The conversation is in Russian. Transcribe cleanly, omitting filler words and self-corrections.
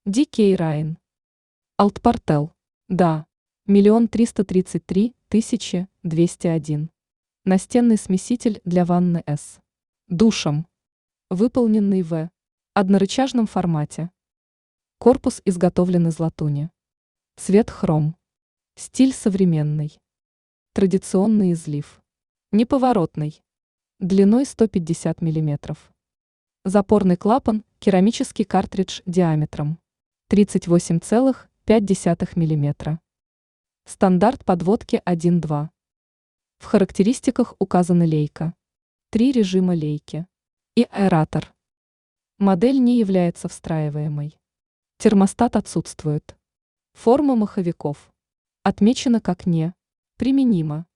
DK Rhine. Алтпартел. Да. 1 333 201. Настенный смеситель для ванны С. Душем. Выполненный в однорычажном формате. Корпус изготовлен из латуни. Цвет хром. Стиль современный. Традиционный излив. Неповоротный. Длиной 150 мм. Запорный клапан, керамический картридж диаметром 38,5 мм. Стандарт подводки 1.2. В характеристиках указаны лейка, 3 режима лейки и аэратор. Модель не является встраиваемой. Термостат отсутствует. Форма маховиков отмечена как не применима.